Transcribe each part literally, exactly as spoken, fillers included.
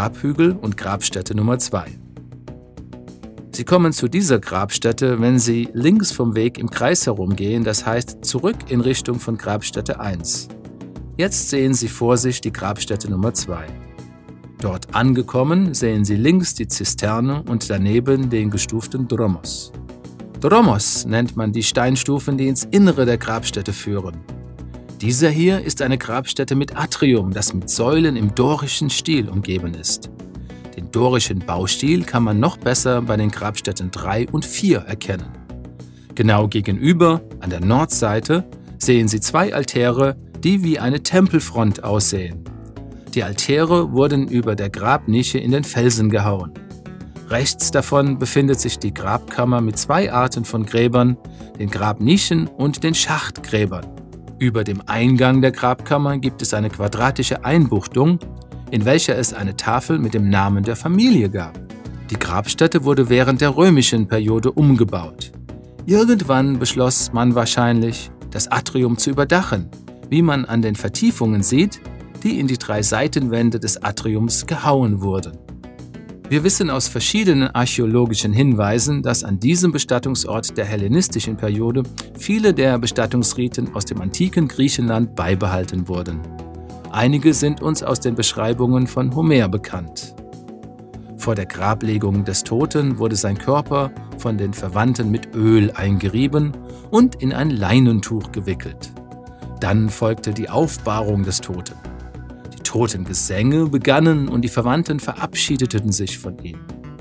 Grabhügel und Grabstätte Nummer zwei. Sie kommen zu dieser Grabstätte, wenn Sie links vom Weg im Kreis herumgehen, das heißt zurück in Richtung von Grabstätte eins. Jetzt sehen Sie vor sich die Grabstätte Nummer zwei. Dort angekommen sehen Sie links die Zisterne und daneben den gestuften Dromos. Dromos nennt man die Steinstufen, die ins Innere der Grabstätte führen. Dieser hier ist eine Grabstätte mit Atrium, das mit Säulen im dorischen Stil umgeben ist. Den dorischen Baustil kann man noch besser bei den Grabstätten drei und vier erkennen. Genau gegenüber, an der Nordseite, sehen Sie zwei Altäre, die wie eine Tempelfront aussehen. Die Altäre wurden über der Grabnische in den Felsen gehauen. Rechts davon befindet sich die Grabkammer mit zwei Arten von Gräbern, den Grabnischen und den Schachtgräbern. Über dem Eingang der Grabkammer gibt es eine quadratische Einbuchtung, in welcher es eine Tafel mit dem Namen der Familie gab. Die Grabstätte wurde während der römischen Periode umgebaut. Irgendwann beschloss man wahrscheinlich, das Atrium zu überdachen, wie man an den Vertiefungen sieht, die in die drei Seitenwände des Atriums gehauen wurden. Wir wissen aus verschiedenen archäologischen Hinweisen, dass an diesem Bestattungsort der hellenistischen Periode viele der Bestattungsriten aus dem antiken Griechenland beibehalten wurden. Einige sind uns aus den Beschreibungen von Homer bekannt. Vor der Grablegung des Toten wurde sein Körper von den Verwandten mit Öl eingerieben und in ein Leinentuch gewickelt. Dann folgte die Aufbahrung des Toten. Die Totengesänge begannen und die Verwandten verabschiedeten sich von ihm.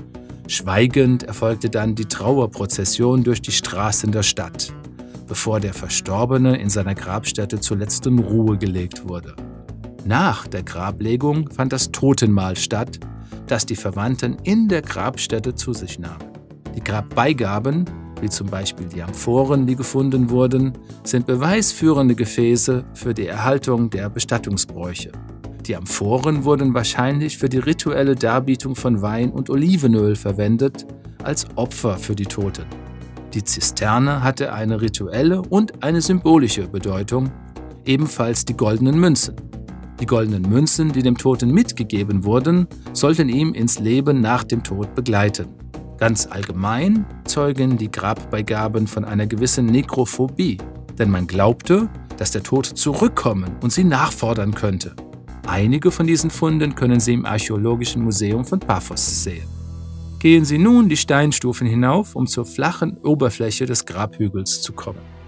Schweigend erfolgte dann die Trauerprozession durch die Straßen der Stadt, bevor der Verstorbene in seiner Grabstätte zur letzten Ruhe gelegt wurde. Nach der Grablegung fand das Totenmahl statt, das die Verwandten in der Grabstätte zu sich nahmen. Die Grabbeigaben, wie zum Beispiel die Amphoren, die gefunden wurden, sind beweisführende Gefäße für die Erhaltung der Bestattungsbräuche. Die Amphoren wurden wahrscheinlich für die rituelle Darbietung von Wein und Olivenöl verwendet, als Opfer für die Toten. Die Zisterne hatte eine rituelle und eine symbolische Bedeutung, ebenfalls die goldenen Münzen. Die goldenen Münzen, die dem Toten mitgegeben wurden, sollten ihm ins Leben nach dem Tod begleiten. Ganz allgemein zeugen die Grabbeigaben von einer gewissen Nekrophobie, denn man glaubte, dass der Tod zurückkommen und sie nachfordern könnte. Einige von diesen Funden können Sie im Archäologischen Museum von Paphos sehen. Gehen Sie nun die Steinstufen hinauf, um zur flachen Oberfläche des Grabhügels zu kommen.